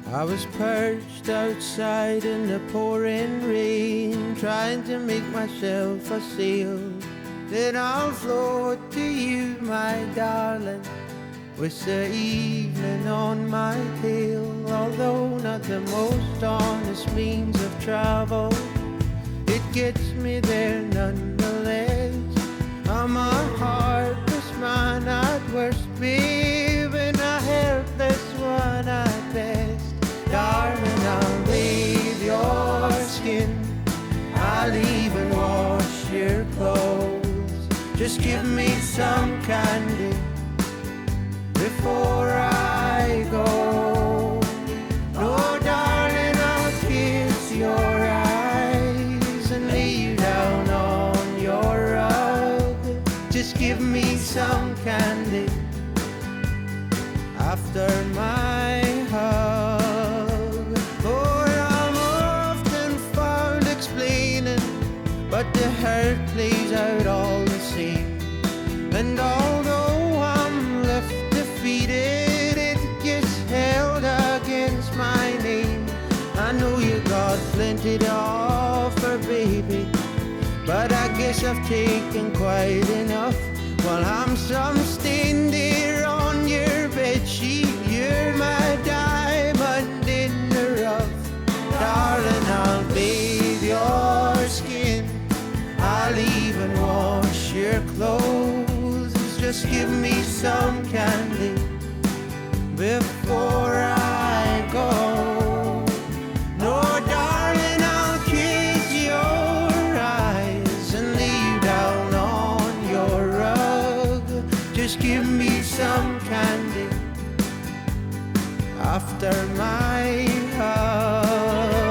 I was perched outside in the pouring rain, trying to make myself a sail. Then I'll float to you, my darling, with the evening on my tail. Although not the most honest means of travel, it gets me there nonetheless. I'm a heartless man at worst, babe, and a helpless one at best. Darling, I'll bathe your skin, I'll even wash your clothes. Just give me some candy before I go. No, darling, I'll kiss your eyes and lay you down on your rug. Just give me some candy after my hug. Oh, I'm often found explaining, but the hurt plays out all the same. And although I'm left defeated, it gets held against my name. I know you got plenty to offer, baby, but I guess I've taken quite enough. While I'm some stained there on your bedsheet, you're my diamond in the rough. Darling, I'll bathe your skin, I'll even wash your clothes. Just give me some candy before I go. No, darling, I'll kiss your eyes and lay you down on your rug. Just give me some candy after my hug.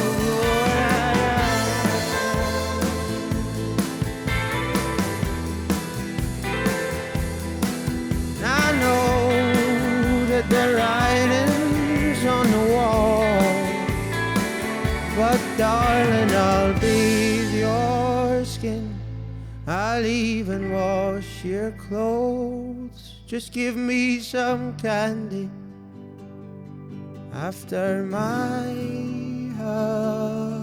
I know that the writing's on the wall, but darling, I'll bathe your skin, I'll even wash your clothes. Just give me some candy after my hug.